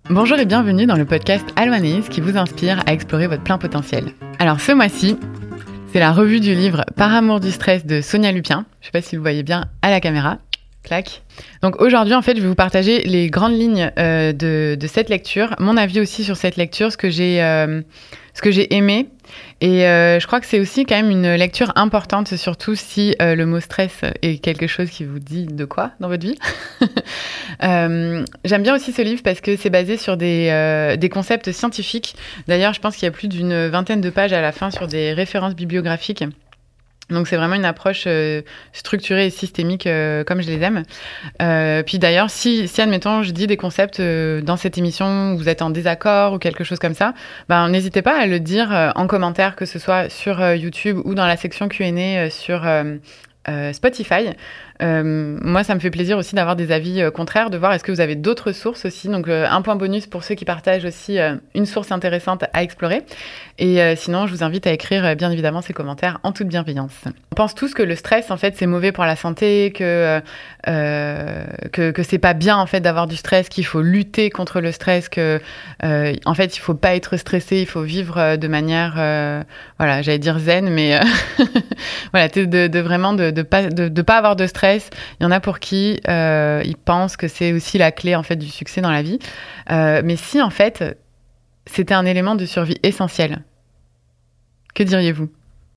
Bonjour et bienvenue dans le podcast Aloanaïs qui vous inspire à explorer votre plein potentiel. Alors ce mois-ci, c'est la revue du livre Par amour du stress de Sonia Lupien. Je ne sais pas si vous voyez bien à la caméra. Clac. Donc aujourd'hui, en fait, je vais vous partager les grandes lignes de cette lecture, mon avis aussi sur cette lecture, ce que j'ai aimé. Et je crois que c'est aussi quand même une lecture importante, surtout si le mot stress est quelque chose qui vous dit de quoi dans votre vie. J'aime bien aussi ce livre parce que c'est basé sur des concepts scientifiques. D'ailleurs, je pense qu'il y a plus d'une vingtaine de pages à la fin sur des références bibliographiques. Donc c'est vraiment une approche structurée et systémique comme je les aime. Puis d'ailleurs, si admettons je dis des concepts dans cette émission où vous êtes en désaccord ou quelque chose comme ça, n'hésitez pas à le dire en commentaire, que ce soit sur YouTube ou dans la section Q&A sur Spotify. Moi, ça me fait plaisir aussi d'avoir des avis contraires, de voir est-ce que vous avez d'autres sources aussi. Donc, un point bonus pour ceux qui partagent aussi une source intéressante à explorer. Et sinon, je vous invite à écrire bien évidemment ces commentaires en toute bienveillance. On pense tous que le stress, en fait, c'est mauvais pour la santé, que c'est pas bien en fait d'avoir du stress, qu'il faut lutter contre le stress, que en fait, il faut pas être stressé, il faut vivre de manière, voilà, j'allais dire zen, mais voilà, de pas avoir de stress. Il y en a pour qui ils pensent que c'est aussi la clé en fait du succès dans la vie. Mais si en fait c'était un élément de survie essentiel, que diriez-vous ?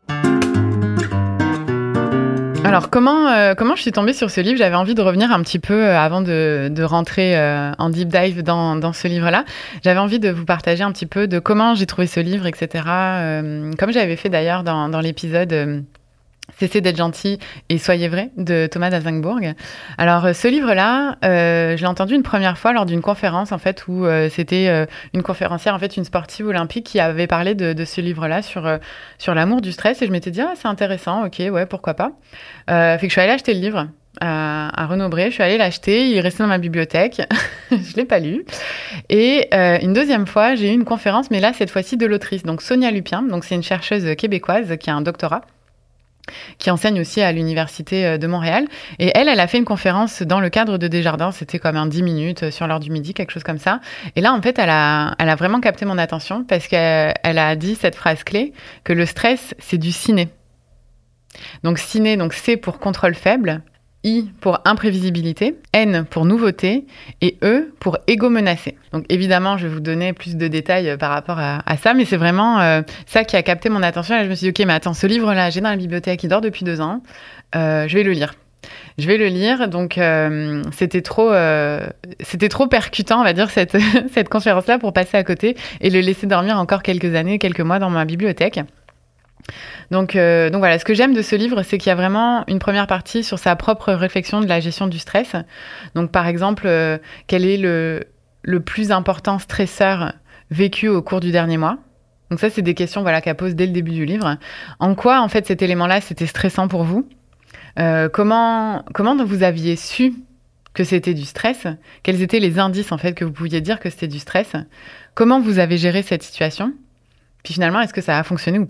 Alors comment je suis tombée sur ce livre ? J'avais envie de revenir un petit peu avant de rentrer en deep dive dans ce livre-là. J'avais envie de vous partager un petit peu de comment j'ai trouvé ce livre, etc. Comme j'avais fait d'ailleurs dans l'épisode Cessez d'être gentil et soyez vrai de Thomas d'Azincourt. Alors ce livre-là, je l'ai entendu une première fois lors d'une conférence en fait où c'était une conférencière, en fait une sportive olympique qui avait parlé de ce livre-là sur l'amour du stress, et je m'étais dit c'est intéressant, ok, ouais, pourquoi pas. Fait que je suis allée acheter le livre à Renaud-Bré, je suis allée l'acheter, il est resté dans ma bibliothèque, je l'ai pas lu. Et une deuxième fois, j'ai eu une conférence, mais là cette fois-ci de l'autrice, donc Sonia Lupien, donc c'est une chercheuse québécoise qui a un doctorat, qui enseigne aussi à l'Université de Montréal. Et elle a fait une conférence dans le cadre de Desjardins, c'était comme un 10 minutes sur l'heure du midi, quelque chose comme ça. Et là, en fait, elle a vraiment capté mon attention parce qu'elle a dit cette phrase clé, que le stress, c'est du ciné. Donc ciné, donc C pour contrôle faible, I pour imprévisibilité, N pour nouveauté et E pour égo menacé. Donc évidemment, je vais vous donner plus de détails par rapport à ça, mais c'est vraiment ça qui a capté mon attention. Et là, je me suis dit, ok, mais attends, ce livre-là, j'ai dans la bibliothèque, il dort depuis 2 ans, je vais le lire. Je vais le lire, donc c'était trop percutant, on va dire, cette conférence-là pour passer à côté et le laisser dormir encore quelques années, quelques mois dans ma bibliothèque. Donc voilà, ce que j'aime de ce livre, c'est qu'il y a vraiment une première partie sur sa propre réflexion de la gestion du stress. Donc par exemple, quel est le plus important stresseur vécu au cours du dernier mois ? Donc ça, c'est des questions qu'elle pose dès le début du livre. En quoi, en fait, cet élément-là, c'était stressant pour vous ? Comment vous aviez su que c'était du stress ? Quels étaient les indices, en fait, que vous pouviez dire que c'était du stress ? Comment vous avez géré cette situation ? Puis finalement, est-ce que ça a fonctionné ou pas ?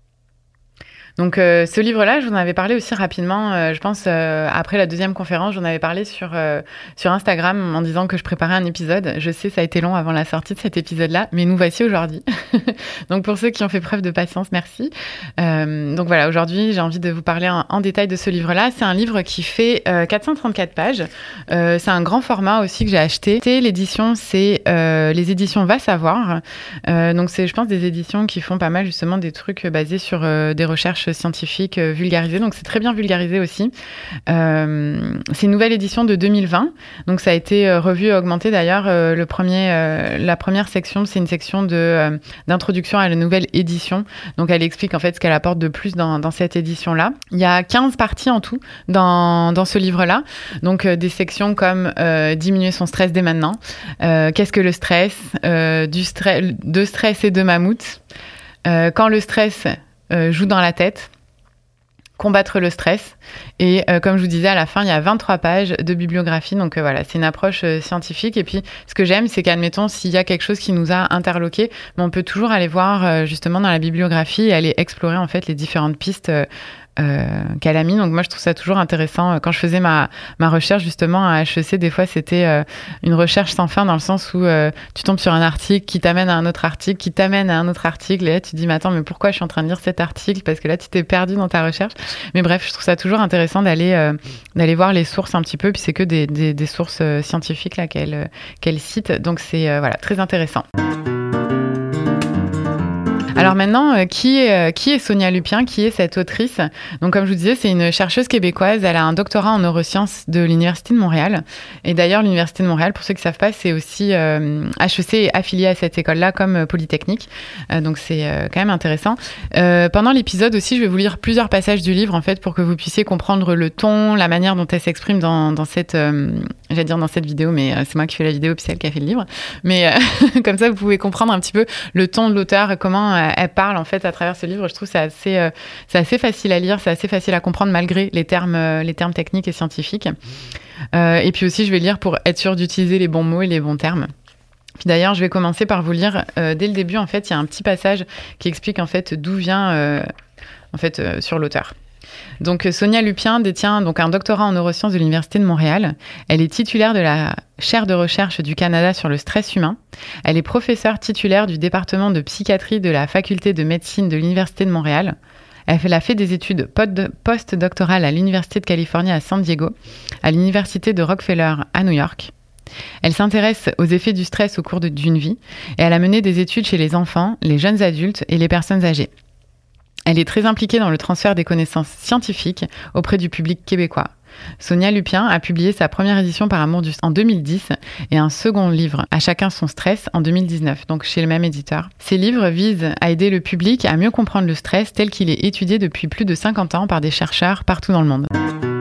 Donc ce livre-là, je vous en avais parlé aussi rapidement, je pense après la deuxième conférence, j'en avais parlé sur Instagram en disant que je préparais un épisode. Je sais, ça a été long avant la sortie de cet épisode-là, mais nous voici aujourd'hui. Donc pour ceux qui ont fait preuve de patience, merci. Donc voilà, aujourd'hui, j'ai envie de vous parler en détail de ce livre-là. C'est un livre qui fait 434 pages. C'est un grand format aussi que j'ai acheté. L'édition, c'est les éditions Va Savoir. Donc c'est, je pense, des éditions qui font pas mal justement des trucs basés sur des recherches scientifiques vulgarisées, donc c'est très bien vulgarisé aussi. C'est une nouvelle édition de 2020, donc ça a été revu et augmenté d'ailleurs. La première section, c'est une section d'introduction à la nouvelle édition, donc elle explique en fait ce qu'elle apporte de plus dans cette édition-là. Il y a 15 parties en tout dans ce livre-là, donc des sections comme diminuer son stress dès maintenant, qu'est-ce que le stress, de stress et de mammouth, quand le stress joue dans la tête, combattre le stress. Et comme je vous disais, à la fin, il y a 23 pages de bibliographie. Donc voilà, c'est une approche scientifique. Et puis, ce que j'aime, c'est qu'admettons, s'il y a quelque chose qui nous a interloqué, on peut toujours aller voir justement dans la bibliographie et aller explorer en fait les différentes pistes qu'elle a mis. Donc moi, je trouve ça toujours intéressant. Quand je faisais ma recherche justement à HEC, des fois, c'était une recherche sans fin dans le sens où tu tombes sur un article qui t'amène à un autre article, qui t'amène à un autre article. Et là, tu te dis, mais attends, mais pourquoi je suis en train de lire cet article? Parce que là, tu t'es perdu dans ta recherche. Mais bref, je trouve ça toujours intéressant d'aller voir les sources un petit peu. Puis c'est que des sources scientifiques là, qu'elle cite. Donc c'est très intéressant. Alors maintenant, qui est Sonia Lupien? Qui est cette autrice? Donc comme je vous disais, c'est une chercheuse québécoise. Elle a un doctorat en neurosciences de l'Université de Montréal. Et d'ailleurs, l'Université de Montréal, pour ceux qui ne savent pas, c'est aussi HEC est affilié à cette école-là comme Polytechnique. Donc c'est quand même intéressant. Pendant l'épisode aussi, je vais vous lire plusieurs passages du livre en fait pour que vous puissiez comprendre le ton, la manière dont elle s'exprime dans cette, j'allais dire dans cette vidéo, mais c'est moi qui fais la vidéo puis c'est elle qui a fait le livre. Mais comme ça, vous pouvez comprendre un petit peu le ton de l'auteur, comment elle parle en fait à travers ce livre. Je trouve que c'est assez facile à lire, c'est assez facile à comprendre malgré les termes techniques et scientifiques. Et puis aussi, je vais lire pour être sûr d'utiliser les bons mots et les bons termes. Puis d'ailleurs, je vais commencer par vous lire dès le début. En fait, il y a un petit passage qui explique en fait d'où vient sur l'auteur. Donc Sonia Lupien détient donc un doctorat en neurosciences de l'Université de Montréal. Elle est titulaire de la chaire de recherche du Canada sur le stress humain. Elle est professeure titulaire du département de psychiatrie de la faculté de médecine de l'Université de Montréal. Elle a fait des études post-doctorales à l'Université de Californie à San Diego, à l'Université de Rockefeller à New York. Elle s'intéresse aux effets du stress au cours d'une vie et elle a mené des études chez les enfants, les jeunes adultes et les personnes âgées. Elle est très impliquée dans le transfert des connaissances scientifiques auprès du public québécois. Sonia Lupien a publié sa première édition Par amour du stress en 2010 et un second livre, À chacun son stress, en 2019, donc chez le même éditeur. Ces livres visent à aider le public à mieux comprendre le stress tel qu'il est étudié depuis plus de 50 ans par des chercheurs partout dans le monde.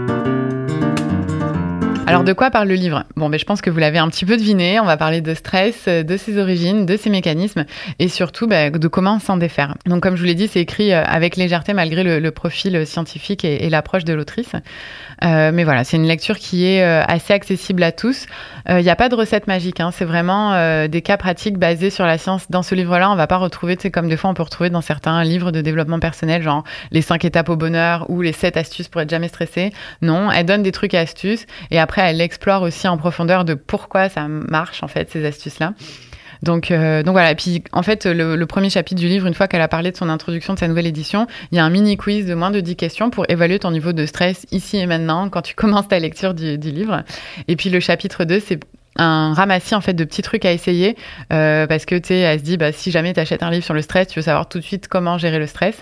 Alors de quoi parle le livre? Bon, je pense que vous l'avez un petit peu deviné. On va parler de stress, de ses origines, de ses mécanismes et surtout de comment s'en défaire. Donc comme je vous l'ai dit, c'est écrit avec légèreté malgré le profil scientifique et l'approche de l'autrice. Mais voilà, c'est une lecture qui est assez accessible à tous. Il n'y a pas de recette magique, hein. C'est vraiment des cas pratiques basés sur la science. Dans ce livre-là, on va pas retrouver, comme des fois on peut retrouver dans certains livres de développement personnel, genre les 5 étapes au bonheur ou les 7 astuces pour être jamais stressé. Non, elle donne des trucs et astuces et après elle explore aussi en profondeur de pourquoi ça marche en fait ces astuces-là. Donc voilà, et puis en fait le premier chapitre du livre, une fois qu'elle a parlé de son introduction de sa nouvelle édition, il y a un mini quiz de moins de 10 questions pour évaluer ton niveau de stress ici et maintenant quand tu commences ta lecture du livre. Et puis le chapitre 2, c'est un ramassis en fait de petits trucs à essayer parce que elle se dit si jamais tu achètes un livre sur le stress, tu veux savoir tout de suite comment gérer le stress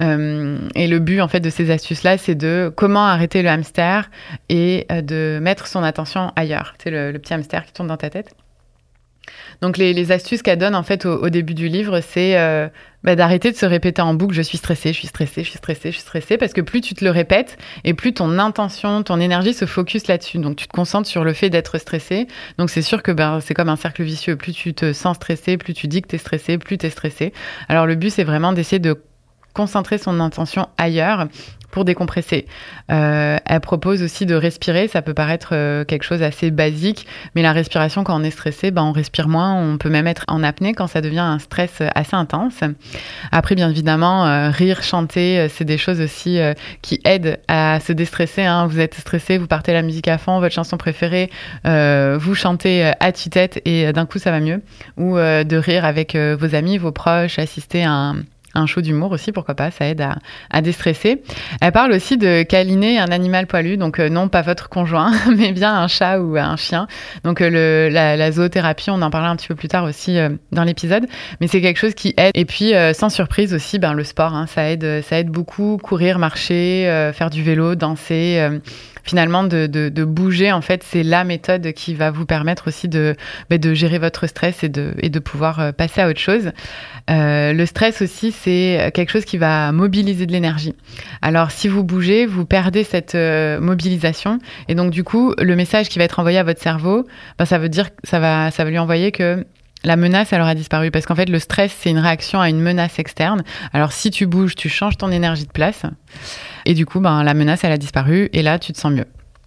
et le but en fait de ces astuces là, c'est de comment arrêter le hamster et de mettre son attention ailleurs. C'est le petit hamster qui tourne dans ta tête. Donc les astuces qu'elle donne en fait au début du livre, c'est d'arrêter de se répéter en boucle, je suis stressée, je suis stressée, je suis stressée, je suis stressée, parce que plus tu te le répètes et plus ton intention, ton énergie se focus là-dessus. Donc tu te concentres sur le fait d'être stressé. Donc c'est sûr que c'est comme un cercle vicieux. Plus tu te sens stressé, plus tu dis que tu es stressé, plus tu es stressé. Alors le but, c'est vraiment d'essayer de concentrer son intention ailleurs pour décompresser. Elle propose aussi de respirer. Ça peut paraître quelque chose assez basique, mais la respiration, quand on est stressé, on respire moins. On peut même être en apnée quand ça devient un stress assez intense. Après, bien évidemment, rire, chanter, c'est des choses aussi qui aident à se déstresser. Hein. Vous êtes stressé, vous partez la musique à fond, votre chanson préférée, vous chantez à tue-tête et d'un coup, ça va mieux. Ou de rire avec vos amis, vos proches, assister à un show d'humour aussi, pourquoi pas, ça aide à déstresser. Elle parle aussi de câliner un animal poilu, donc non pas votre conjoint, mais bien un chat ou un chien. Donc la zoothérapie, on en parlera un petit peu plus tard aussi dans l'épisode, mais c'est quelque chose qui aide. Et puis sans surprise aussi, le sport, hein, ça aide beaucoup, courir, marcher, faire du vélo, danser. Finalement, de bouger, en fait, c'est la méthode qui va vous permettre aussi de gérer votre stress et de pouvoir passer à autre chose. Le stress aussi, c'est quelque chose qui va mobiliser de l'énergie. Alors, si vous bougez, vous perdez cette mobilisation. Et donc, du coup, le message qui va être envoyé à votre cerveau, ça veut dire que ça va lui envoyer que la menace, elle aura disparu. Parce qu'en fait, le stress, c'est une réaction à une menace externe. Alors, si tu bouges, tu changes ton énergie de place. Et du coup, la menace, elle a disparu. Et là, tu te sens mieux.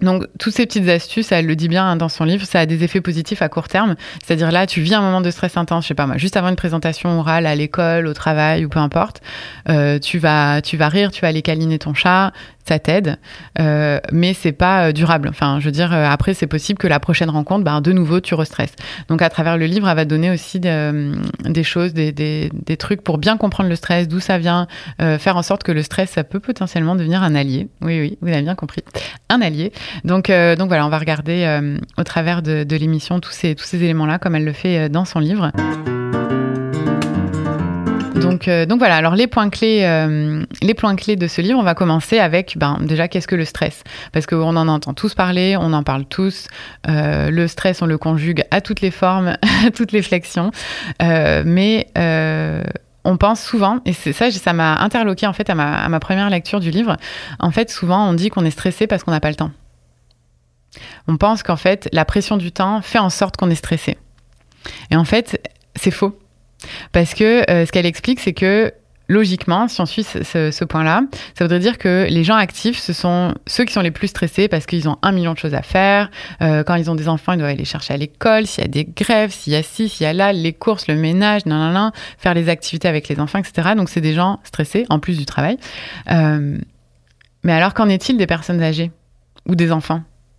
Donc, toutes ces petites astuces, elle le dit bien dans son livre, ça a des effets positifs à court terme. C'est-à-dire là, tu vis un moment de stress intense, je sais pas moi, juste avant une présentation orale à l'école, au travail ou peu importe. Tu vas rire, tu vas aller câliner ton chat, ça t'aide, mais c'est pas durable. Enfin, je veux dire, après, c'est possible que la prochaine rencontre, de nouveau, tu restresses. Donc, à travers le livre, elle va donner aussi des choses, des trucs pour bien comprendre le stress, d'où ça vient, faire en sorte que le stress, ça peut potentiellement devenir un allié. Oui, vous avez bien compris, un allié. Donc voilà, on va regarder au travers de l'émission tous ces éléments-là, comme elle le fait dans son livre. Donc voilà, alors les points clés de ce livre, on va commencer avec déjà qu'est-ce que le stress ? Parce qu'on en entend tous parler, on en parle tous. Le stress, on le conjugue à toutes les formes, à toutes les flexions. Mais on pense souvent, et c'est ça m'a interloqué en fait à ma première lecture du livre. En fait, souvent on dit qu'on est stressé parce qu'on n'a pas le temps. On pense qu'en fait, la pression du temps fait en sorte qu'on est stressé. Et en fait, c'est faux. Parce que ce qu'elle explique, c'est que logiquement, si on suit ce point-là, ça voudrait dire que les gens actifs, ce sont ceux qui sont les plus stressés parce qu'ils ont 1 million de choses à faire. Quand ils ont des enfants, ils doivent aller les chercher à l'école. S'il y a des grèves, s'il y a ci, s'il y a là, les courses, le ménage, faire les activités avec les enfants, etc. Donc, c'est des gens stressés, en plus du travail. Mais alors, qu'en est-il des personnes âgées ou des enfants ?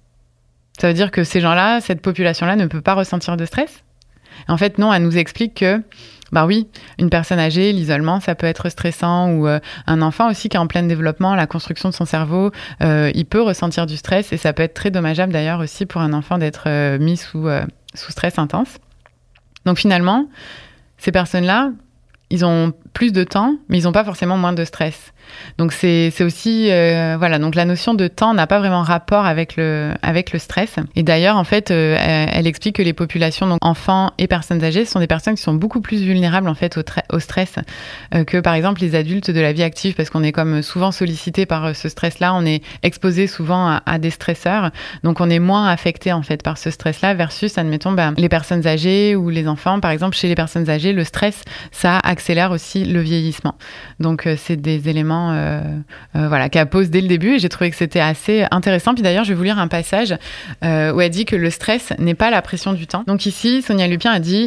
Ça veut dire que ces gens-là, cette population-là ne peut pas ressentir de stress ? En fait, non, elle nous explique que, oui, une personne âgée, l'isolement, ça peut être stressant, ou un enfant aussi qui est en plein développement, la construction de son cerveau, il peut ressentir du stress, et ça peut être très dommageable d'ailleurs aussi pour un enfant d'être mis sous stress intense. Donc finalement, ces personnes-là, ils ont plus de temps, mais ils n'ont pas forcément moins de stress. Donc c'est aussi donc la notion de temps n'a pas vraiment rapport avec le stress. Et d'ailleurs en fait elle explique que les populations donc enfants et personnes âgées sont des personnes qui sont beaucoup plus vulnérables en fait au stress que par exemple les adultes de la vie active, parce qu'on est comme souvent sollicité par ce stress-là, on est exposé souvent à des stresseurs, donc on est moins affecté en fait par ce stress-là versus admettons les personnes âgées ou les enfants. Par exemple chez les personnes âgées, le stress ça accélère aussi le vieillissement. Donc c'est des éléments qu'elle pose dès le début, et j'ai trouvé que c'était assez intéressant. Puis d'ailleurs, je vais vous lire un passage où elle dit que le stress n'est pas la pression du temps. Donc ici, Sonia Lupien a dit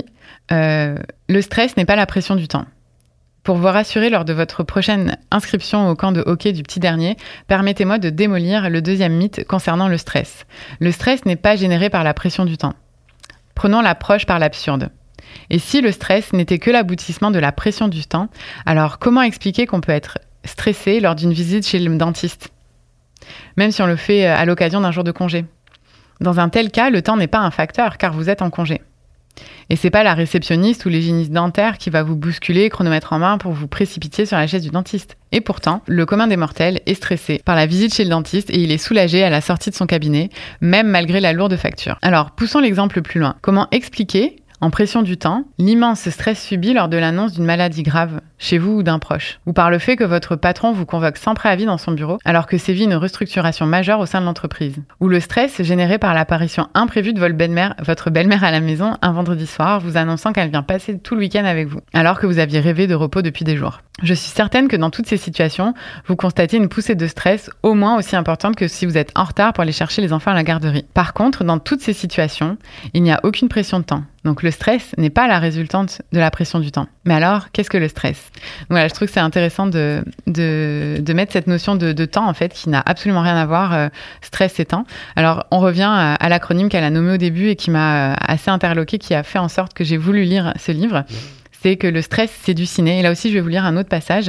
le stress n'est pas la pression du temps. Pour vous rassurer lors de votre prochaine inscription au camp de hockey du petit dernier, permettez-moi de démolir le deuxième mythe concernant le stress. Le stress n'est pas généré par la pression du temps. Prenons l'approche par l'absurde. Et si le stress n'était que l'aboutissement de la pression du temps, alors comment expliquer qu'on peut être stressé lors d'une visite chez le dentiste, même si on le fait à l'occasion d'un jour de congé? Dans un tel cas, le temps n'est pas un facteur car vous êtes en congé. Et c'est pas la réceptionniste ou l'hygiéniste dentaire qui va vous bousculer, chronomètre en main, pour vous précipiter sur la chaise du dentiste. Et pourtant, le commun des mortels est stressé par la visite chez le dentiste et il est soulagé à la sortie de son cabinet, même malgré la lourde facture. Alors, poussons l'exemple plus loin. Comment expliquer, en pression du temps, l'immense stress subi lors de l'annonce d'une maladie grave, chez vous ou d'un proche, ou par le fait que votre patron vous convoque sans préavis dans son bureau, alors que sévit une restructuration majeure au sein de l'entreprise, ou le stress généré par l'apparition imprévue de votre belle-mère à la maison un vendredi soir, vous annonçant qu'elle vient passer tout le week-end avec vous, alors que vous aviez rêvé de repos depuis des jours. Je suis certaine que dans toutes ces situations, vous constatez une poussée de stress au moins aussi importante que si vous êtes en retard pour aller chercher les enfants à la garderie. Par contre, dans toutes ces situations, il n'y a aucune pression de temps. Donc le stress n'est pas la résultante de la pression du temps. Mais alors, qu'est-ce que le stress ? Donc voilà, je trouve que c'est intéressant de mettre cette notion de temps, en fait, qui n'a absolument rien à voir, stress et temps. Alors, on revient à l'acronyme qu'elle a nommé au début et qui m'a assez interloquée, qui a fait en sorte que j'ai voulu lire ce livre. C'est que le stress, c'est du ciné. Et là aussi, je vais vous lire un autre passage.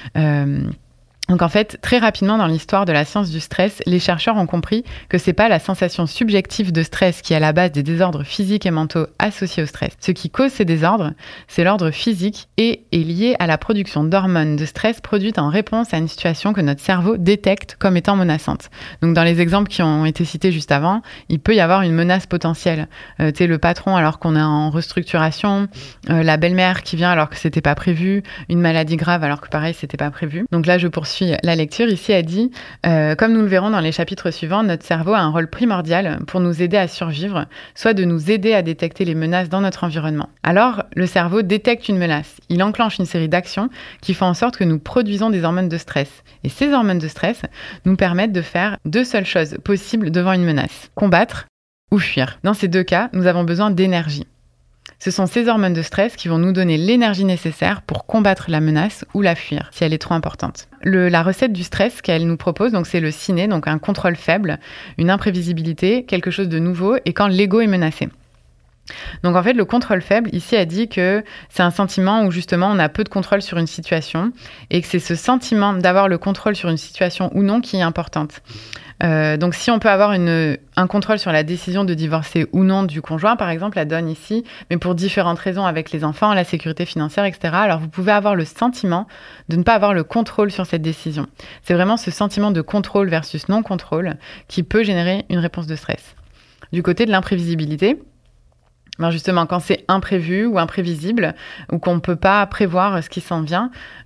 Donc en fait, très rapidement dans l'histoire de la science du stress, les chercheurs ont compris que c'est pas la sensation subjective de stress qui est à la base des désordres physiques et mentaux associés au stress. Ce qui cause ces désordres, c'est l'ordre physique et est lié à la production d'hormones de stress produites en réponse à une situation que notre cerveau détecte comme étant menaçante. Donc dans les exemples qui ont été cités juste avant, il peut y avoir une menace potentielle. Le patron alors qu'on est en restructuration, la belle-mère qui vient alors que c'était pas prévu, une maladie grave alors que pareil c'était pas prévu. Donc là je poursuis poursuit la lecture. Ici, elle dit comme nous le verrons dans les chapitres suivants, notre cerveau a un rôle primordial pour nous aider à survivre, soit de nous aider à détecter les menaces dans notre environnement. Alors, le cerveau détecte une menace. Il enclenche une série d'actions qui font en sorte que nous produisons des hormones de stress. Et ces hormones de stress nous permettent de faire 2 seules choses possibles devant une menace: combattre ou fuir. Dans ces 2 cas, nous avons besoin d'énergie. Ce sont ces hormones de stress qui vont nous donner l'énergie nécessaire pour combattre la menace ou la fuir, si elle est trop importante. La recette du stress qu'elle nous propose, donc c'est le ciné, donc un contrôle faible, une imprévisibilité, quelque chose de nouveau, et quand l'ego est menacé. Donc en fait, le contrôle faible, ici, elle dit que c'est un sentiment où justement on a peu de contrôle sur une situation et que c'est ce sentiment d'avoir le contrôle sur une situation ou non qui est importante. Donc si on peut avoir un contrôle sur la décision de divorcer ou non du conjoint, par exemple, la donne ici, mais pour différentes raisons avec les enfants, la sécurité financière, etc., alors vous pouvez avoir le sentiment de ne pas avoir le contrôle sur cette décision. C'est vraiment ce sentiment de contrôle versus non-contrôle qui peut générer une réponse de stress. Du côté de l'imprévisibilité, ben justement, quand c'est imprévu ou imprévisible, ou qu'on ne peut pas prévoir ce qui s'en vient,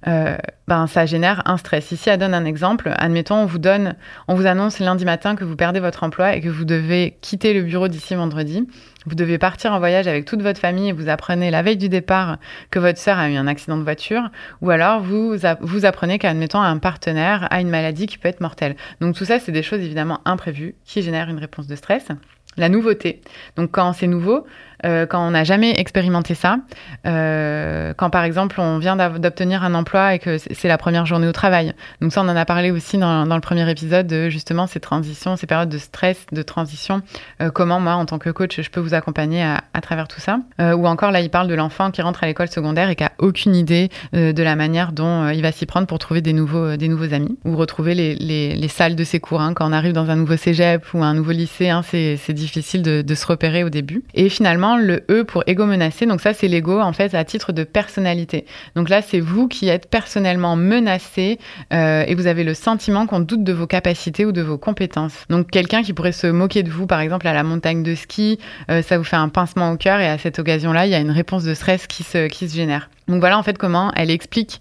ça génère un stress. Ici, elle donne un exemple. Admettons, on vous annonce lundi matin que vous perdez votre emploi et que vous devez quitter le bureau d'ici vendredi. Vous devez partir en voyage avec toute votre famille et vous apprenez la veille du départ que votre sœur a eu un accident de voiture, ou alors vous apprenez qu'admettons un partenaire a une maladie qui peut être mortelle. Donc tout ça, c'est des choses évidemment imprévues qui génèrent une réponse de stress. La nouveauté. Donc quand c'est nouveau, quand on n'a jamais expérimenté ça, quand par exemple on vient d'obtenir un emploi et que c'est la première journée au travail. Donc ça, on en a parlé aussi dans le premier épisode de justement ces transitions, ces périodes de stress, de transition, comment moi en tant que coach je peux vous accompagner à travers tout ça. Ou encore là, il parle de l'enfant qui rentre à l'école secondaire et qui n'a aucune idée de la manière dont il va s'y prendre pour trouver des nouveaux amis ou retrouver les salles de ses cours. Quand on arrive dans un nouveau cégep ou un nouveau lycée, c'est difficile de se repérer au début. Et finalement, le E pour ego menacé, donc ça c'est l'ego en fait à titre de personnalité. Donc là c'est vous qui êtes personnellement menacé et vous avez le sentiment qu'on doute de vos capacités ou de vos compétences. Donc quelqu'un qui pourrait se moquer de vous par exemple à la montagne de ski, ça vous fait un pincement au cœur et à cette occasion-là il y a une réponse de stress qui se génère. Donc voilà en fait comment elle explique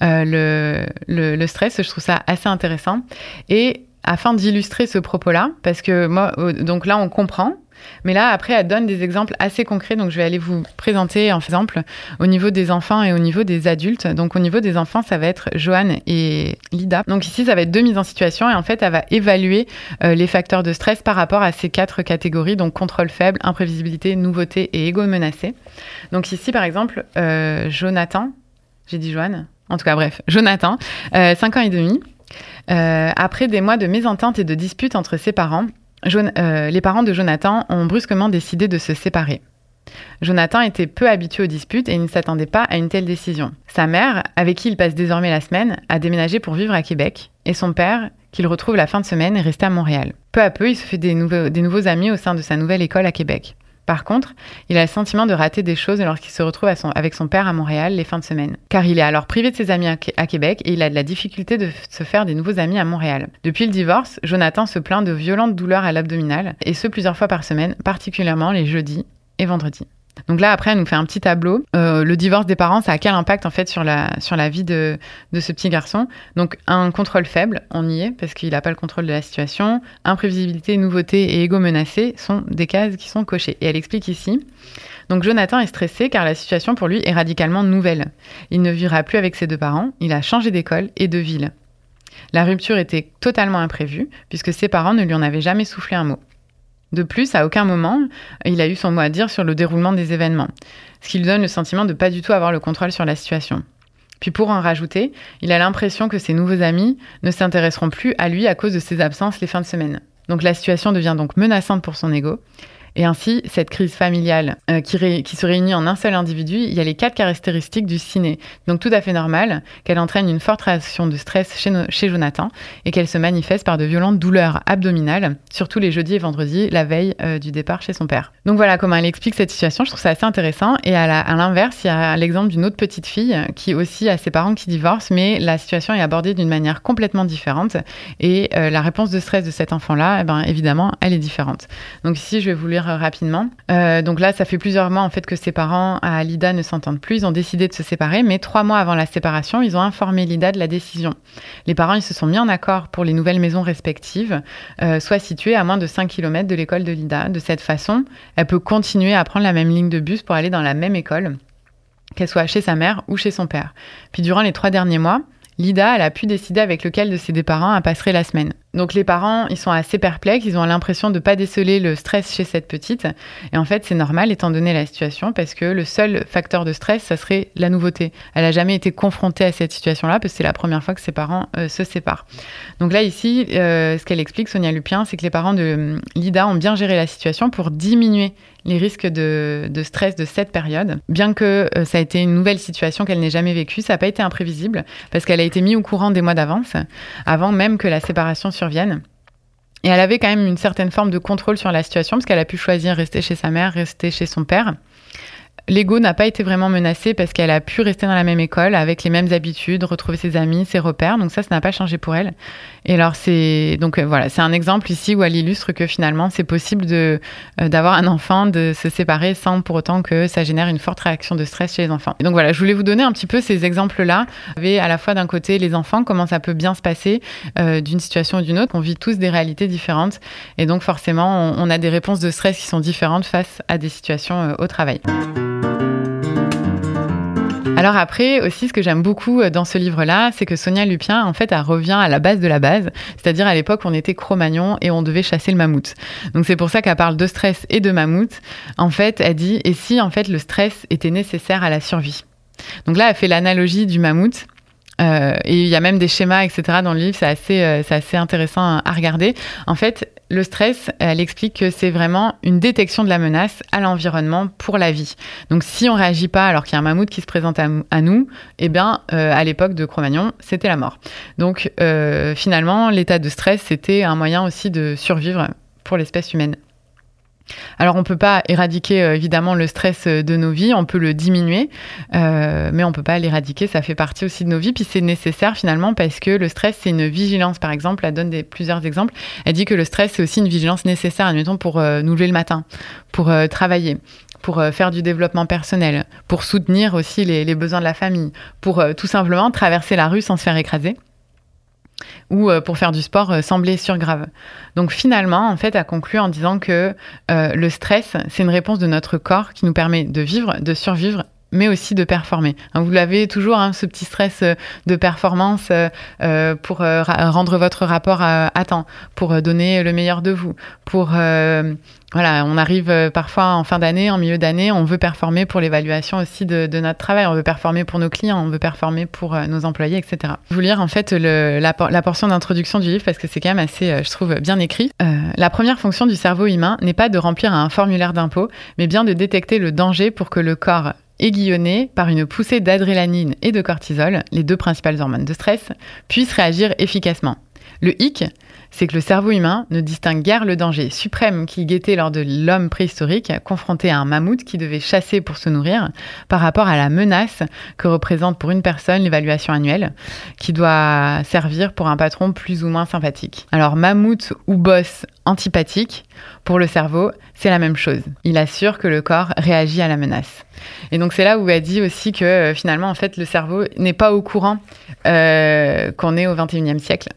le stress. Je trouve ça assez intéressant. Et afin d'illustrer ce propos-là, parce que moi, donc là on comprend, mais là après elle donne des exemples assez concrets, donc je vais aller vous présenter en exemple au niveau des enfants et au niveau des adultes. Donc au niveau des enfants, ça va être Joanne et Lida. Donc ici ça va être 2 mises en situation et en fait elle va évaluer les facteurs de stress par rapport à ces 4 catégories, donc contrôle faible, imprévisibilité, nouveauté et ego menacé. Donc ici par exemple Jonathan, j'ai dit Joanne, en tout cas bref, Jonathan, 5 ans et demi. Après des mois de mésentente et de disputes entre ses parents, les parents de Jonathan ont brusquement décidé de se séparer. Jonathan était peu habitué aux disputes et il ne s'attendait pas à une telle décision. Sa mère, avec qui il passe désormais la semaine, a déménagé pour vivre à Québec, et son père, qu'il retrouve la fin de semaine, est resté à Montréal. Peu à peu, il se fait des nouveaux amis au sein de sa nouvelle école à Québec. Par contre, il a le sentiment de rater des choses lorsqu'il se retrouve avec son père à Montréal les fins de semaine. Car il est alors privé de ses amis à Québec et il a de la difficulté de se faire des nouveaux amis à Montréal. Depuis le divorce, Jonathan se plaint de violentes douleurs à l'abdominal, et ce plusieurs fois par semaine, particulièrement les jeudis et vendredis. Donc là, après, elle nous fait un petit tableau. Le divorce des parents, ça a quel impact en fait sur la vie de ce petit garçon? Donc un contrôle faible, on y est, parce qu'il n'a pas le contrôle de la situation. Imprévisibilité, nouveauté et ego menacé sont des cases qui sont cochées. Et elle explique ici. Donc Jonathan est stressé car la situation pour lui est radicalement nouvelle. Il ne vivra plus avec ses 2 parents, il a changé d'école et de ville. La rupture était totalement imprévue, puisque ses parents ne lui en avaient jamais soufflé un mot. De plus, à aucun moment, il a eu son mot à dire sur le déroulement des événements, ce qui lui donne le sentiment de pas du tout avoir le contrôle sur la situation. Puis pour en rajouter, il a l'impression que ses nouveaux amis ne s'intéresseront plus à lui à cause de ses absences les fins de semaine. Donc la situation devient donc menaçante pour son ego. Et ainsi, cette crise familiale qui se réunit en un seul individu, il y a les 4 caractéristiques du ciné. Donc tout à fait normal qu'elle entraîne une forte réaction de stress chez Jonathan et qu'elle se manifeste par de violentes douleurs abdominales, surtout les jeudis et vendredis, la veille du départ chez son père. Donc voilà comment elle explique cette situation, je trouve ça assez intéressant. Et à l'inverse, il y a l'exemple d'une autre petite fille qui aussi a ses parents qui divorcent, mais la situation est abordée d'une manière complètement différente. Et la réponse de stress de cet enfant-là, évidemment, elle est différente. Donc ici, je vais vous lire guérir rapidement. Donc là, ça fait plusieurs mois en fait que ses parents à Lida ne s'entendent plus. Ils ont décidé de se séparer, mais 3 mois avant la séparation, ils ont informé Lida de la décision. Les parents, ils se sont mis en accord pour les nouvelles maisons respectives, soit situées à moins de 5 km de l'école de Lida. De cette façon, elle peut continuer à prendre la même ligne de bus pour aller dans la même école, qu'elle soit chez sa mère ou chez son père. Puis durant les 3 derniers mois, Lida, elle a pu décider avec lequel de ses deux parents elle passerait la semaine. Donc les parents, ils sont assez perplexes, ils ont l'impression de ne pas déceler le stress chez cette petite. Et en fait, c'est normal étant donné la situation parce que le seul facteur de stress, ça serait la nouveauté. Elle n'a jamais été confrontée à cette situation-là parce que c'est la première fois que ses parents se séparent. Donc là, ici, ce qu'elle explique, Sonia Lupien, c'est que les parents de Lida ont bien géré la situation pour diminuer les risques de stress de cette période. Bien que ça a été une nouvelle situation qu'elle n'ait jamais vécue, ça n'a pas été imprévisible parce qu'elle a été mise au courant des mois d'avance, avant même que la séparation survienne. Et elle avait quand même une certaine forme de contrôle sur la situation parce qu'elle a pu choisir rester chez sa mère, rester chez son père. L'ego n'a pas été vraiment menacé parce qu'elle a pu rester dans la même école avec les mêmes habitudes, retrouver ses amis, ses repères. Donc ça n'a pas changé pour elle. Et alors c'est un exemple ici où elle illustre que finalement c'est possible d'avoir un enfant, de se séparer sans pour autant que ça génère une forte réaction de stress chez les enfants. Et donc voilà, je voulais vous donner un petit peu ces exemples-là. Vous avez à la fois d'un côté les enfants, comment ça peut bien se passer d'une situation ou d'une autre. On vit tous des réalités différentes et donc forcément on a des réponses de stress qui sont différentes face à des situations au travail. Alors après, aussi, ce que j'aime beaucoup dans ce livre-là, c'est que Sonia Lupien, en fait, elle revient à la base de la base. C'est-à-dire, à l'époque, on était Cro-Magnon et on devait chasser le mammouth. Donc, c'est pour ça qu'elle parle de stress et de mammouth. En fait, elle dit, et si, en fait, le stress était nécessaire à la survie? Donc là, elle fait l'analogie du mammouth. Et il y a même des schémas, etc. dans le livre, c'est assez intéressant à regarder. En fait, le stress, elle explique que c'est vraiment une détection de la menace à l'environnement pour la vie. Donc, si on réagit pas alors qu'il y a un mammouth qui se présente à nous, eh bien, à l'époque de Cro-Magnon, c'était la mort. Donc, finalement, l'état de stress, c'était un moyen aussi de survivre pour l'espèce humaine. Alors, on ne peut pas éradiquer évidemment le stress de nos vies, on peut le diminuer, mais on ne peut pas l'éradiquer, ça fait partie aussi de nos vies. Puis c'est nécessaire finalement parce que le stress, c'est une vigilance. Par exemple, elle donne plusieurs exemples. Elle dit que le stress, c'est aussi une vigilance nécessaire, admettons, pour nous lever le matin, pour travailler, pour faire du développement personnel, pour soutenir aussi les besoins de la famille, pour tout simplement traverser la rue sans se faire écraser, ou pour faire du sport sans blessure grave. Donc finalement, en fait, elle conclut en disant que le stress, c'est une réponse de notre corps qui nous permet de vivre, de survivre, mais aussi de performer. Vous l'avez toujours, ce petit stress de performance pour rendre votre rapport à temps, pour donner le meilleur de vous, pour... Voilà, on arrive parfois en fin d'année, en milieu d'année, on veut performer pour l'évaluation aussi de notre travail, on veut performer pour nos clients, on veut performer pour nos employés, etc. Je vais vous lire en fait la portion d'introduction du livre parce que c'est quand même assez, je trouve, bien écrit. La première fonction du cerveau humain n'est pas de remplir un formulaire d'impôt, mais bien de détecter le danger pour que le corps, aiguillonné par une poussée d'adrénaline et de cortisol, les deux principales hormones de stress, puisse réagir efficacement. Le hic, c'est que le cerveau humain ne distingue guère le danger suprême qu'il guettait lors de l'homme préhistorique, confronté à un mammouth qui devait chasser pour se nourrir, par rapport à la menace que représente pour une personne l'évaluation annuelle, qui doit servir pour un patron plus ou moins sympathique. Alors, mammouth ou boss antipathique, pour le cerveau, c'est la même chose. Il assure que le corps réagit à la menace. Et donc, c'est là où elle dit aussi que finalement, en fait, le cerveau n'est pas au courant qu'on est au 21e siècle.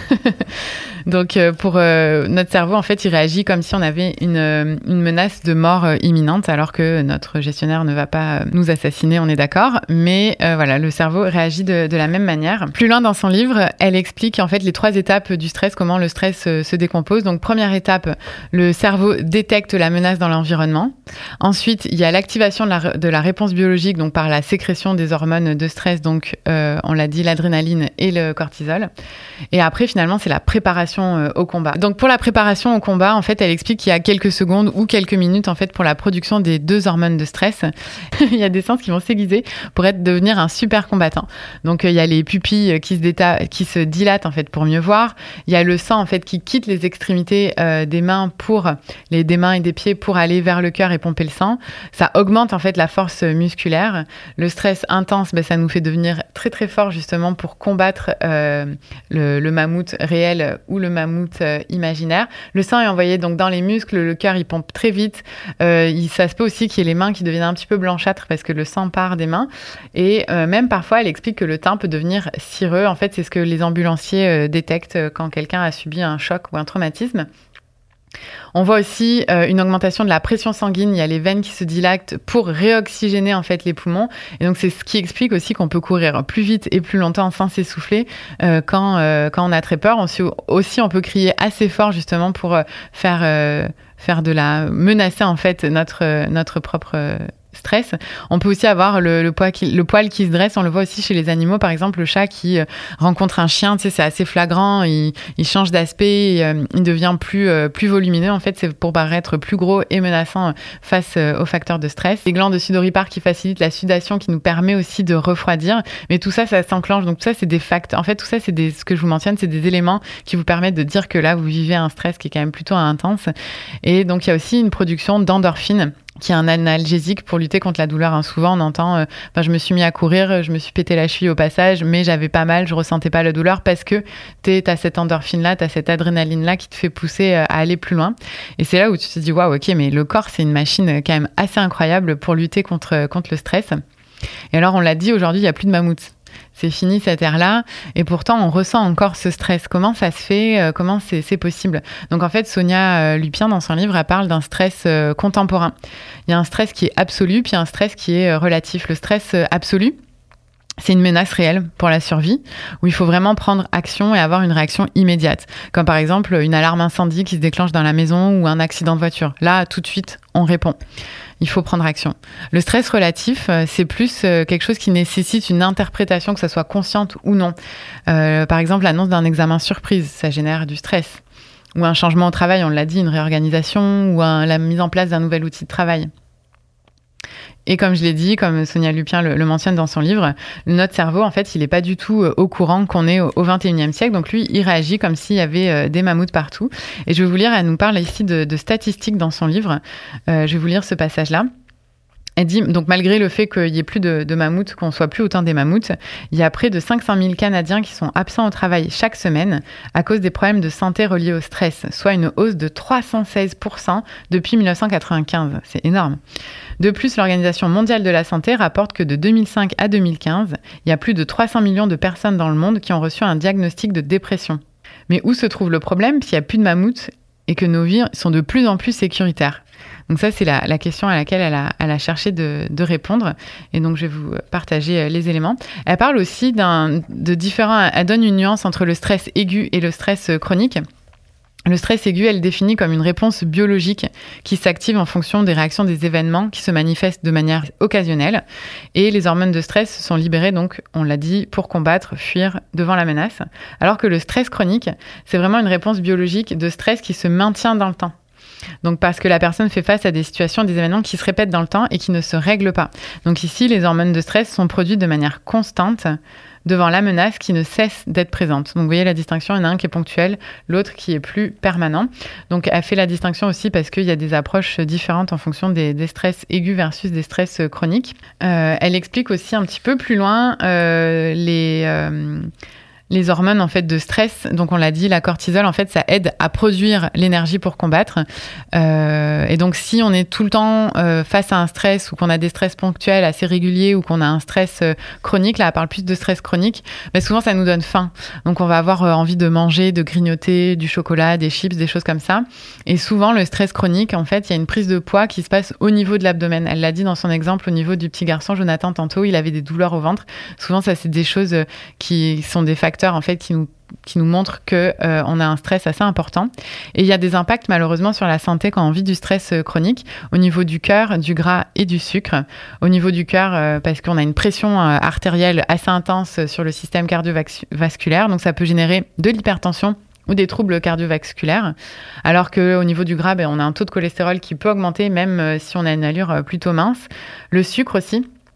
Donc, pour notre cerveau, en fait, il réagit comme si on avait une menace de mort imminente, alors que notre gestionnaire ne va pas nous assassiner, on est d'accord. Mais voilà, le cerveau réagit de la même manière. Plus loin dans son livre, elle explique en fait les 3 étapes du stress, comment le stress se décompose. Donc, première étape, le cerveau détecte la menace dans l'environnement. Ensuite, il y a l'activation de la réponse biologique, donc par la sécrétion des hormones de stress, donc on l'a dit, l'adrénaline et le cortisol. Et après, finalement, c'est la préparation au combat. Donc pour la préparation au combat, en fait, elle explique qu'il y a quelques secondes ou quelques minutes en fait pour la production des 2 hormones de stress. Il y a des sens qui vont s'aiguiser pour devenir un super combattant. Donc il y a les pupilles qui se dilatent en fait pour mieux voir. Il y a le sang en fait qui quitte les extrémités mobilité des mains des mains et des pieds pour aller vers le cœur et pomper le sang. Ça augmente en fait la force musculaire. Le stress intense, ça nous fait devenir très très fort justement pour combattre le mammouth réel ou le mammouth imaginaire. Le sang est envoyé donc dans les muscles, le cœur il pompe très vite. Ça se peut aussi qu'il y ait les mains qui deviennent un petit peu blanchâtres parce que le sang part des mains. Et même parfois, elle explique que le teint peut devenir cireux. En fait, c'est ce que les ambulanciers détectent quand quelqu'un a subi un choc ou un traumatisme. On voit aussi une augmentation de la pression sanguine. Il y a les veines qui se dilatent pour réoxygéner en fait les poumons. Et donc c'est ce qui explique aussi qu'on peut courir plus vite et plus longtemps sans s'essouffler quand on a très peur. Aussi, on peut crier assez fort justement pour menacer en fait notre propre stress. On peut aussi avoir le poil qui se dresse. On le voit aussi chez les animaux. Par exemple, le chat qui rencontre un chien, tu sais, c'est assez flagrant. Il change d'aspect, il devient plus volumineux. En fait, c'est pour paraître plus gros et menaçant face aux facteurs de stress. Les glandes de sudoripare qui facilitent la sudation, qui nous permet aussi de refroidir. Mais tout ça, ça s'enclenche. Donc tout ça, c'est des facteurs. En fait, tout ça, ce que je vous mentionne, c'est des éléments qui vous permettent de dire que là, vous vivez un stress qui est quand même plutôt intense. Et donc, il y a aussi une production d'endorphines, qui est un analgésique pour lutter contre la douleur. Souvent, on entend je me suis mis à courir, je me suis pété la cheville au passage, mais j'avais pas mal, je ressentais pas la douleur parce que t'as cette endorphine-là, t'as cette adrénaline-là qui te fait pousser à aller plus loin. Et c'est là où tu te dis, waouh, ok, mais le corps, c'est une machine quand même assez incroyable pour lutter contre le stress. Et alors, on l'a dit, aujourd'hui, il n'y a plus de mammouths. C'est fini cette ère-là, et pourtant on ressent encore ce stress. Comment ça se fait? Comment c'est possible? Donc en fait, Sonia Lupien, dans son livre, elle parle d'un stress contemporain. Il y a un stress qui est absolu, puis un stress qui est relatif. Le stress absolu, c'est une menace réelle pour la survie, où il faut vraiment prendre action et avoir une réaction immédiate. Comme par exemple une alarme incendie qui se déclenche dans la maison ou un accident de voiture. Là, tout de suite, on répond. Il faut prendre action. Le stress relatif, c'est plus quelque chose qui nécessite une interprétation, que ça soit consciente ou non. Par exemple, l'annonce d'un examen surprise, ça génère du stress. Ou un changement au travail, on l'a dit, une réorganisation, ou la mise en place d'un nouvel outil de travail. Et comme je l'ai dit, comme Sonia Lupien le mentionne dans son livre, notre cerveau, en fait, il n'est pas du tout au courant qu'on est au XXIe siècle. Donc lui, il réagit comme s'il y avait des mammouths partout. Et je vais vous lire, elle nous parle ici de statistiques dans son livre. Je vais vous lire ce passage-là. Elle dit, donc malgré le fait qu'il n'y ait plus de mammouths, qu'on ne soit plus autant des mammouths, il y a près de 500 000 Canadiens qui sont absents au travail chaque semaine à cause des problèmes de santé reliés au stress, soit une hausse de 316% depuis 1995. C'est énorme. De plus, l'Organisation mondiale de la santé rapporte que de 2005 à 2015, il y a plus de 300 millions de personnes dans le monde qui ont reçu un diagnostic de dépression. Mais où se trouve le problème s'il n'y a plus de mammouths et que nos vies sont de plus en plus sécuritaires? Donc ça, c'est la question à laquelle elle a cherché de répondre. Et donc, je vais vous partager les éléments. Elle parle aussi de différents... Elle donne une nuance entre le stress aigu et le stress chronique. Le stress aigu, elle définit comme une réponse biologique qui s'active en fonction des réactions des événements qui se manifestent de manière occasionnelle. Et les hormones de stress sont libérées, donc, on l'a dit, pour combattre, fuir devant la menace. Alors que le stress chronique, c'est vraiment une réponse biologique de stress qui se maintient dans le temps. Donc parce que la personne fait face à des situations, des événements qui se répètent dans le temps et qui ne se règlent pas. Donc ici, les hormones de stress sont produites de manière constante devant la menace qui ne cesse d'être présente. Donc vous voyez la distinction, il y en a un qui est ponctuel, l'autre qui est plus permanent. Donc elle fait la distinction aussi parce qu'il y a des approches différentes en fonction des stress aigus versus des stress chroniques. Elle explique aussi un petit peu plus loin les hormones en fait de stress. Donc on l'a dit, la cortisol en fait ça aide à produire l'énergie pour combattre. Et donc si on est tout le temps face à un stress ou qu'on a des stress ponctuels assez réguliers ou qu'on a un stress chronique, là elle parle plus de stress chronique, mais souvent ça nous donne faim. Donc on va avoir envie de manger, de grignoter du chocolat, des chips, des choses comme ça. Et souvent le stress chronique en fait il y a une prise de poids qui se passe au niveau de l'abdomen. Elle l'a dit dans son exemple au niveau du petit garçon Jonathan tantôt, il avait des douleurs au ventre. Souvent ça c'est des choses qui sont des facteurs en fait qui nous montrent que on a un stress assez important. Et il y a des impacts malheureusement sur la santé quand on vit du stress chronique au niveau du cœur, du gras et du sucre. Au niveau du cœur, parce qu'on a une pression artérielle assez intense sur le système cardiovasculaire, donc ça peut générer de l'hypertension ou des troubles cardiovasculaires, alors qu'au niveau du gras, on a un taux de cholestérol qui peut augmenter même si on a une allure plutôt mince. Le sucre aussi.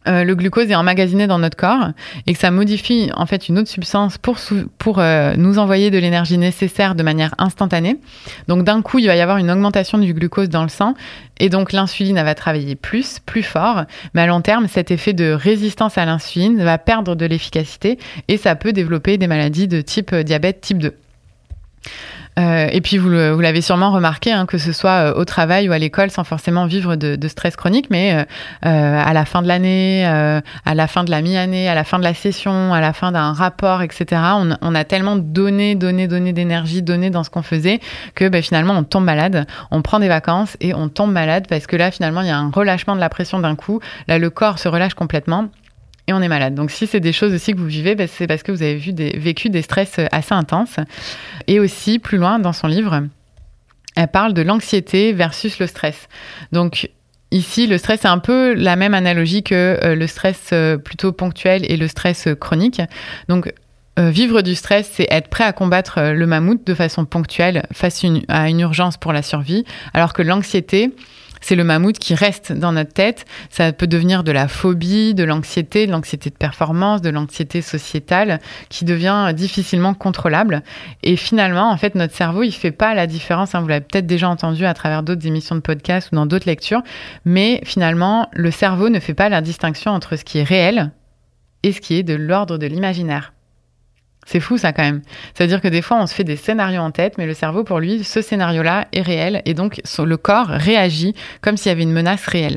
le glucose est emmagasiné dans notre corps et que ça modifie en fait une autre substance pour nous envoyer de l'énergie nécessaire de manière instantanée. Donc d'un coup, il va y avoir une augmentation du glucose dans le sang et donc l'insuline elle va travailler plus fort. Mais à long terme, cet effet de résistance à l'insuline va perdre de l'efficacité et ça peut développer des maladies de type diabète type 2. Et puis vous l'avez sûrement remarqué, que ce soit au travail ou à l'école, sans forcément vivre de stress chronique, mais à la fin de l'année, à la fin de la mi-année, à la fin de la session, à la fin d'un rapport, etc., on a tellement donné d'énergie, donné dans ce qu'on faisait, que finalement on tombe malade, on prend des vacances et on tombe malade parce que là finalement il y a un relâchement de la pression d'un coup, là le corps se relâche complètement. Et on est malade. Donc, si c'est des choses aussi que vous vivez, c'est parce que vous avez vécu des stress assez intenses. Et aussi, plus loin dans son livre, elle parle de l'anxiété versus le stress. Donc, ici, le stress, c'est un peu la même analogie que le stress plutôt ponctuel et le stress chronique. Donc, vivre du stress, c'est être prêt à combattre le mammouth de façon ponctuelle face à une urgence pour la survie, alors que l'anxiété, c'est le mammouth qui reste dans notre tête. Ça peut devenir de la phobie, de l'anxiété de performance, de l'anxiété sociétale, qui devient difficilement contrôlable. Et finalement, en fait, notre cerveau, il fait pas la différence. Vous l'avez peut-être déjà entendu à travers d'autres émissions de podcast ou dans d'autres lectures. Mais finalement, le cerveau ne fait pas la distinction entre ce qui est réel et ce qui est de l'ordre de l'imaginaire. C'est fou ça quand même. Ça veut dire que des fois on se fait des scénarios en tête, mais le cerveau pour lui, ce scénario-là est réel et donc le corps réagit comme s'il y avait une menace réelle.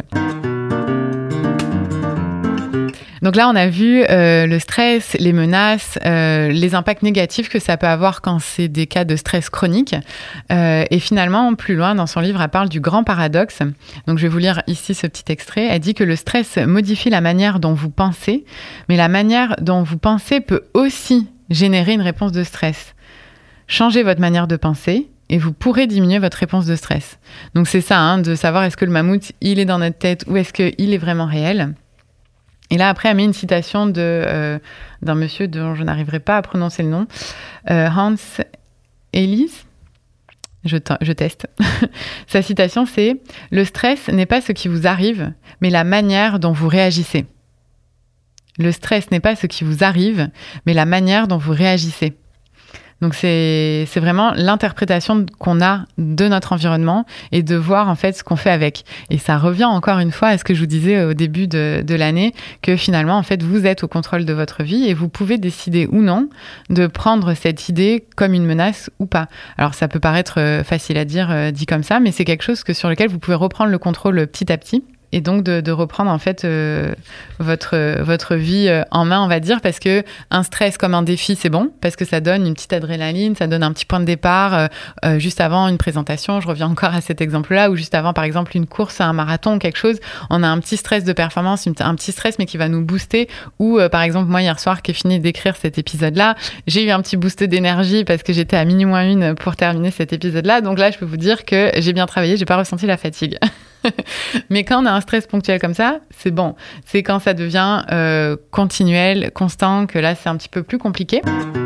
Donc là, on a vu le stress, les menaces, les impacts négatifs que ça peut avoir quand c'est des cas de stress chronique. Et finalement, plus loin dans son livre, elle parle du grand paradoxe. Donc je vais vous lire ici ce petit extrait. Elle dit que le stress modifie la manière dont vous pensez, mais la manière dont vous pensez peut aussi générer une réponse de stress. Changez votre manière de penser et vous pourrez diminuer votre réponse de stress. Donc c'est ça, de savoir est-ce que le mammouth, il est dans notre tête ou est-ce qu'il est vraiment réel. Et là, après, elle met une citation d'un monsieur dont je n'arriverai pas à prononcer le nom, Hans Ellis. Je teste. Sa citation, c'est « Le stress n'est pas ce qui vous arrive, mais la manière dont vous réagissez. » Le stress n'est pas ce qui vous arrive, mais la manière dont vous réagissez. Donc c'est vraiment l'interprétation qu'on a de notre environnement et de voir en fait ce qu'on fait avec. Et ça revient encore une fois à ce que je vous disais au début de l'année, que finalement en fait vous êtes au contrôle de votre vie et vous pouvez décider ou non de prendre cette idée comme une menace ou pas. Alors ça peut paraître facile à dire dit comme ça, mais c'est quelque chose sur lequel vous pouvez reprendre le contrôle petit à petit. Et donc de reprendre en fait votre vie en main, on va dire, parce que un stress comme un défi, c'est bon, parce que ça donne une petite adrénaline, ça donne un petit point de départ juste avant une présentation. Je reviens encore à cet exemple-là, ou juste avant, par exemple, une course, un marathon, quelque chose. On a un petit stress de performance, un petit stress, mais qui va nous booster. Ou par exemple, moi, hier soir, qui ai fini d'écrire cet épisode-là, j'ai eu un petit boost d'énergie parce que j'étais à minuit moins 1 pour terminer cet épisode-là. Donc là, je peux vous dire que j'ai bien travaillé, j'ai pas ressenti la fatigue. Mais quand on a un stress ponctuel comme ça, c'est bon. C'est quand ça devient continuel, constant, que là, c'est un petit peu plus compliqué.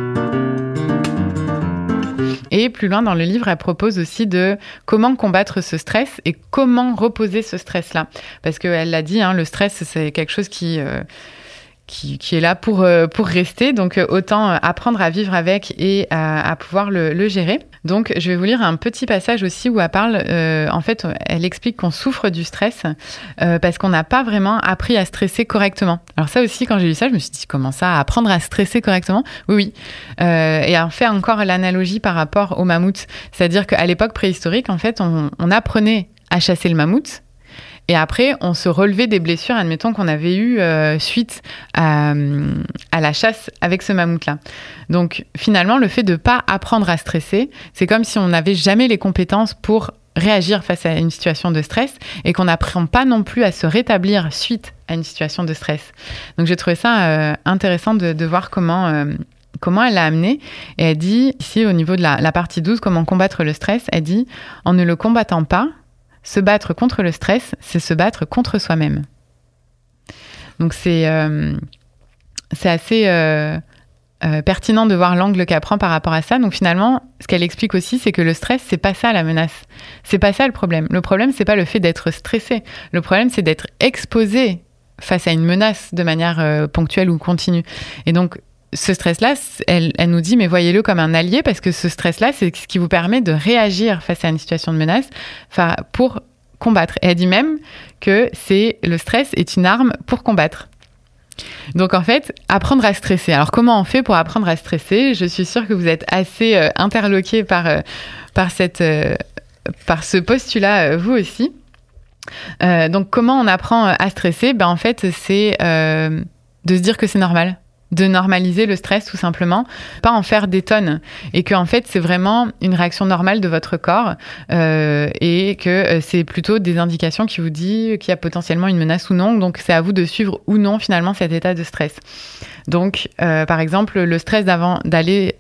Et plus loin dans le livre, elle propose aussi de comment combattre ce stress et comment reposer ce stress-là. Parce qu'elle l'a dit, le stress, c'est quelque chose qui est là pour rester. Donc, autant apprendre à vivre avec et à pouvoir le gérer. Donc, je vais vous lire un petit passage aussi où elle parle, en fait, elle explique qu'on souffre du stress parce qu'on n'a pas vraiment appris à stresser correctement. Alors ça aussi, quand j'ai lu ça, je me suis dit, comment ça, apprendre à stresser correctement ? Oui. Et on fait encore l'analogie par rapport au mammouth. C'est-à-dire qu'à l'époque préhistorique, en fait, on apprenait à chasser le mammouth. Et après, on se relevait des blessures, admettons qu'on avait eu suite à la chasse avec ce mammouth-là. Donc, finalement, le fait de ne pas apprendre à stresser, c'est comme si on n'avait jamais les compétences pour réagir face à une situation de stress et qu'on n'apprend pas non plus à se rétablir suite à une situation de stress. Donc, j'ai trouvé ça intéressant de voir comment elle l'a amené. Et elle dit, ici, au niveau de la partie 12, comment combattre le stress, elle dit, en ne le combattant pas, se battre contre le stress, c'est se battre contre soi-même. Donc c'est assez pertinent de voir l'angle qu'elle prend par rapport à ça. Donc finalement, ce qu'elle explique aussi, c'est que le stress, c'est pas ça la menace. C'est pas ça le problème. Le problème, c'est pas le fait d'être stressé. Le problème, c'est d'être exposé face à une menace de manière ponctuelle ou continue. Et donc, ce stress-là, elle nous dit, mais voyez-le comme un allié, parce que ce stress-là, c'est ce qui vous permet de réagir face à une situation de menace pour combattre. Et elle dit même que le stress est une arme pour combattre. Donc en fait, apprendre à stresser. Alors comment on fait pour apprendre à stresser ? Je suis sûre que vous êtes assez interloqués par ce postulat, vous aussi. Donc comment on apprend à stresser ? En fait, c'est de se dire que c'est normal. De normaliser le stress tout simplement, pas en faire des tonnes, et que en fait c'est vraiment une réaction normale de votre corps et que c'est plutôt des indications qui vous disent qu'il y a potentiellement une menace ou non, donc c'est à vous de suivre ou non finalement cet état de stress. Donc par exemple le stress avant d'aller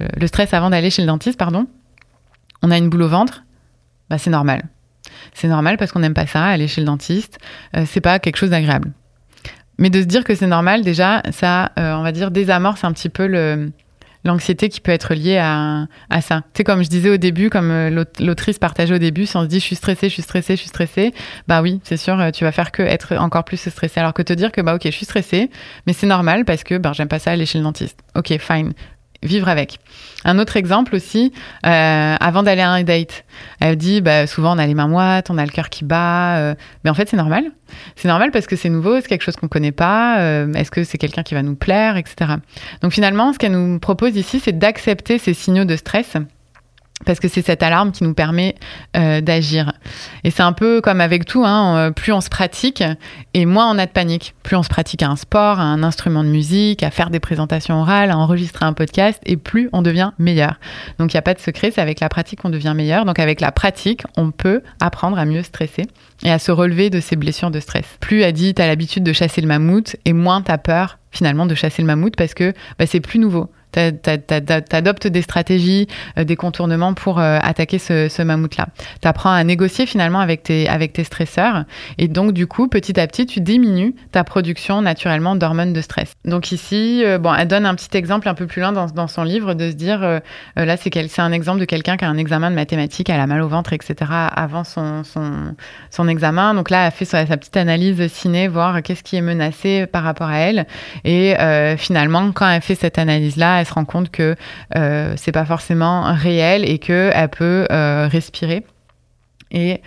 chez le dentiste, on a une boule au ventre, c'est normal. C'est normal parce qu'on n'aime pas ça, aller chez le dentiste, c'est pas quelque chose d'agréable. Mais de se dire que c'est normal, déjà, ça, on va dire, désamorce un petit peu l'anxiété qui peut être liée à ça. Tu sais, comme je disais au début, comme l'autrice partageait au début, si on se dit « je suis stressée », bah oui, c'est sûr, tu vas faire que être encore plus stressée. Alors que te dire que, ok, je suis stressée, mais c'est normal parce que j'aime pas ça aller chez le dentiste. Ok, fine. Vivre avec. Un autre exemple aussi, avant d'aller à un date, elle dit souvent on a les mains moites, on a le cœur qui bat, mais en fait c'est normal. C'est normal parce que c'est nouveau, c'est quelque chose qu'on ne connaît pas, est-ce que c'est quelqu'un qui va nous plaire, etc. Donc finalement, ce qu'elle nous propose ici, c'est d'accepter ces signaux de stress, parce que c'est cette alarme qui nous permet d'agir. Et c'est un peu comme avec tout, plus on se pratique et moins on a de panique. Plus on se pratique à un sport, à un instrument de musique, à faire des présentations orales, à enregistrer un podcast, et plus on devient meilleur. Donc il n'y a pas de secret, c'est avec la pratique qu'on devient meilleur. Donc avec la pratique, on peut apprendre à mieux stresser et à se relever de ces blessures de stress. Plus elle dit, tu as l'habitude de chasser le mammouth, et moins tu as peur finalement de chasser le mammouth parce que c'est plus nouveau. T'adoptes des stratégies, des contournements pour attaquer ce mammouth-là. T'apprends à négocier finalement avec tes stresseurs, et donc du coup, petit à petit, tu diminues ta production naturellement d'hormones de stress. Donc ici, elle donne un petit exemple un peu plus loin dans son livre, de se dire, là c'est un exemple de quelqu'un qui a un examen de mathématiques, elle a mal au ventre, etc. avant son examen. Donc là, elle fait sa petite analyse ciné, voir qu'est-ce qui est menacé par rapport à elle. Et finalement, quand elle fait cette analyse-là, elle se rend compte que c'est pas forcément réel et qu'elle peut respirer et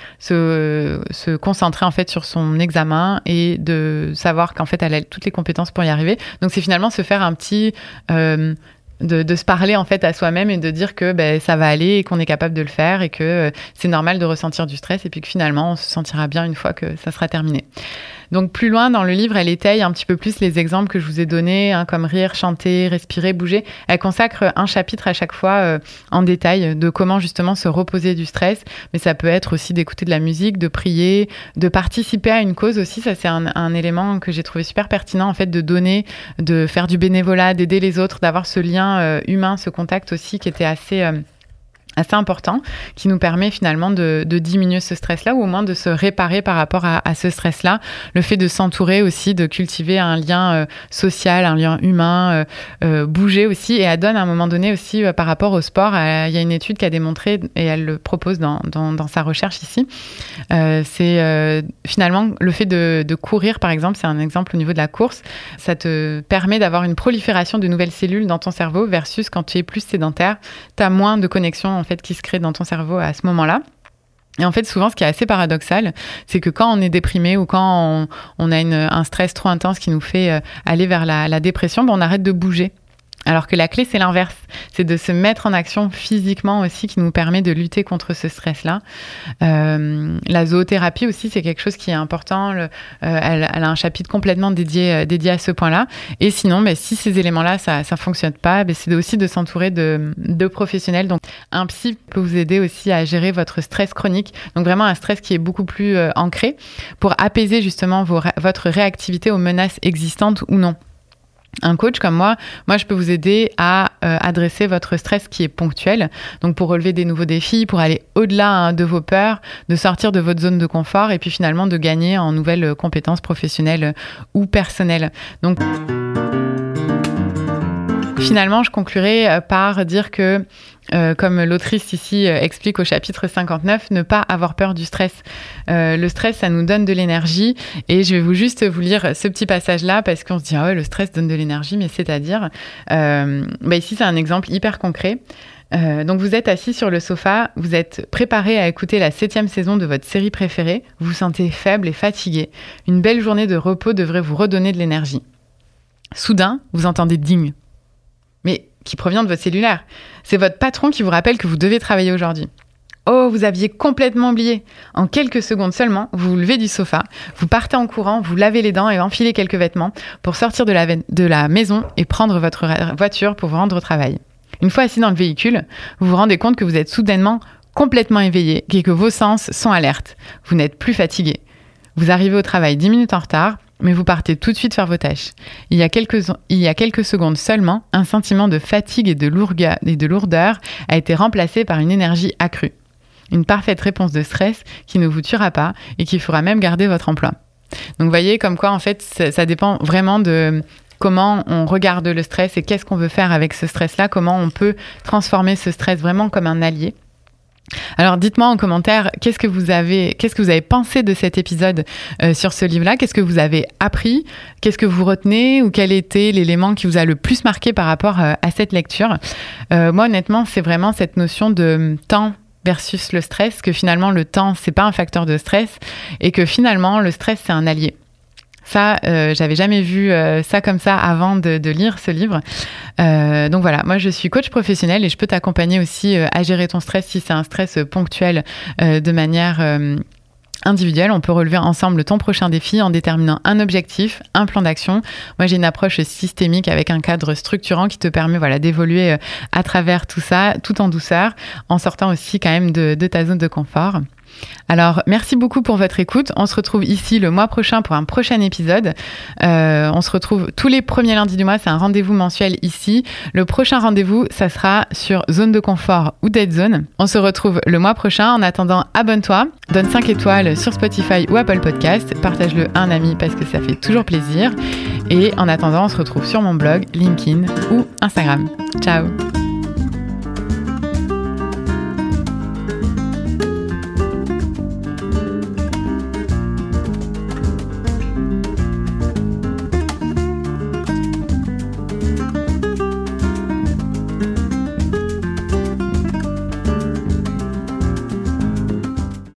se concentrer en fait sur son examen et de savoir qu'en fait elle a toutes les compétences pour y arriver. Donc c'est finalement se faire un petit de se parler en fait à soi-même et de dire que ça va aller et qu'on est capable de le faire et que c'est normal de ressentir du stress et puis que finalement on se sentira bien une fois que ça sera terminé. Donc plus loin dans le livre, elle étaye un petit peu plus les exemples que je vous ai donnés, comme rire, chanter, respirer, bouger. Elle consacre un chapitre à chaque fois en détail de comment justement se reposer du stress. Mais ça peut être aussi d'écouter de la musique, de prier, de participer à une cause aussi. Ça, c'est un élément que j'ai trouvé super pertinent, en fait, de donner, de faire du bénévolat, d'aider les autres, d'avoir ce lien humain, ce contact aussi qui était assez important, qui nous permet finalement de diminuer ce stress-là, ou au moins de se réparer par rapport à ce stress-là. Le fait de s'entourer aussi, de cultiver un lien social, un lien humain, bouger aussi. Et elle donne à un moment donné aussi par rapport au sport, il y a une étude qui a démontré, et elle le propose dans sa recherche ici, c'est finalement le fait de courir, par exemple, c'est un exemple au niveau de la course, ça te permet d'avoir une prolifération de nouvelles cellules dans ton cerveau versus quand tu es plus sédentaire, tu as moins de connexions en fait, qui se crée dans ton cerveau à ce moment-là. Et en fait, souvent, ce qui est assez paradoxal, c'est que quand on est déprimé ou quand on a un stress trop intense qui nous fait aller vers la dépression, on arrête de bouger. Alors que la clé, c'est l'inverse. C'est de se mettre en action physiquement aussi qui nous permet de lutter contre ce stress-là. La zoothérapie aussi, c'est quelque chose qui est important. Elle a un chapitre complètement dédié à ce point-là. Et sinon, si ces éléments-là, ça fonctionne pas, c'est aussi de s'entourer de professionnels. Donc, un psy peut vous aider aussi à gérer votre stress chronique. Donc, vraiment un stress qui est beaucoup plus ancré pour apaiser justement votre réactivité aux menaces existantes ou non. Un coach comme moi, je peux vous aider à adresser votre stress qui est ponctuel, donc pour relever des nouveaux défis, pour aller au-delà de vos peurs, de sortir de votre zone de confort et puis finalement de gagner en nouvelles compétences professionnelles ou personnelles. Donc finalement, je conclurai par dire que, comme l'autrice ici explique au chapitre 59, ne pas avoir peur du stress. Le stress, ça nous donne de l'énergie. Et je vais juste vous lire ce petit passage-là parce qu'on se dit « Ah ouais, le stress donne de l'énergie », mais c'est-à-dire... ici, c'est un exemple hyper concret. Donc, vous êtes assis sur le sofa, vous êtes préparé à écouter la 7e saison de votre série préférée, vous vous sentez faible et fatigué. Une belle journée de repos devrait vous redonner de l'énergie. Soudain, vous entendez « ding ». Mais qui provient de votre cellulaire. C'est votre patron qui vous rappelle que vous devez travailler aujourd'hui. Oh, vous aviez complètement oublié. En quelques secondes seulement, vous vous levez du sofa, vous partez en courant, vous lavez les dents et enfilez quelques vêtements pour sortir de la maison et prendre votre voiture pour vous rendre au travail. Une fois assis dans le véhicule, vous vous rendez compte que vous êtes soudainement complètement éveillé et que vos sens sont alertes. Vous n'êtes plus fatigué. Vous arrivez au travail 10 minutes en retard, mais vous partez tout de suite faire vos tâches. Il y a quelques secondes seulement, un sentiment de fatigue et de lourdeur a été remplacé par une énergie accrue. Une parfaite réponse de stress qui ne vous tuera pas et qui fera même garder votre emploi. Donc, vous voyez comme quoi, en fait, ça dépend vraiment de comment on regarde le stress et qu'est-ce qu'on veut faire avec ce stress-là, comment on peut transformer ce stress vraiment comme un allié. Alors, dites-moi en commentaire, qu'est-ce que vous avez pensé de cet épisode sur ce livre-là ? Qu'est-ce que vous avez appris ? Qu'est-ce que vous retenez ? Ou quel était l'élément qui vous a le plus marqué par rapport à cette lecture ? Moi, honnêtement, c'est vraiment cette notion de temps versus le stress, que finalement, le temps, c'est pas un facteur de stress et que finalement, le stress, c'est un allié. Ça, j'avais jamais vu ça comme ça avant de lire ce livre. Donc voilà, moi je suis coach professionnel et je peux t'accompagner aussi à gérer ton stress si c'est un stress ponctuel de manière individuelle. On peut relever ensemble ton prochain défi en déterminant un objectif, un plan d'action. Moi, j'ai une approche systémique avec un cadre structurant qui te permet d'évoluer à travers tout ça, tout en douceur, en sortant aussi quand même de ta zone de confort. Alors, merci beaucoup pour votre écoute. On se retrouve ici le mois prochain pour un prochain épisode. On se retrouve tous les premiers lundis du mois. C'est un rendez-vous mensuel ici. Le prochain rendez-vous, ça sera sur Zone de confort ou Dead Zone. On se retrouve le mois prochain. En attendant, abonne-toi, donne 5 étoiles sur Spotify ou Apple Podcast. Partage-le à un ami parce que ça fait toujours plaisir. Et en attendant, on se retrouve sur mon blog, LinkedIn ou Instagram. Ciao!